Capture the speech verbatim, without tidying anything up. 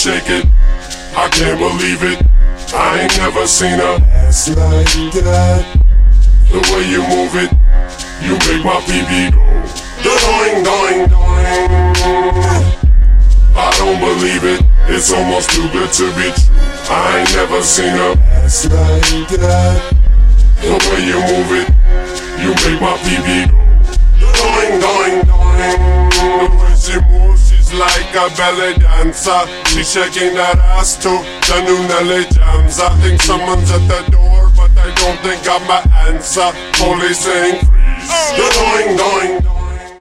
shake it, I can't believe it. I ain't never seen a ass like that. The way you move it, you make my pee-pee go doing, doing, doing. I don't believe it, it's almost too good to be true. I ain't never seen a ass like that. The way you move it, you make my pee-pee go doing, doing, doing. The way she moves, she's like a belly dancer. She's shaking that ass to the new Nelly Jams. I think someone's at the door, but I don't think I'm my answer. Police saying freeze, doing, doing, doing.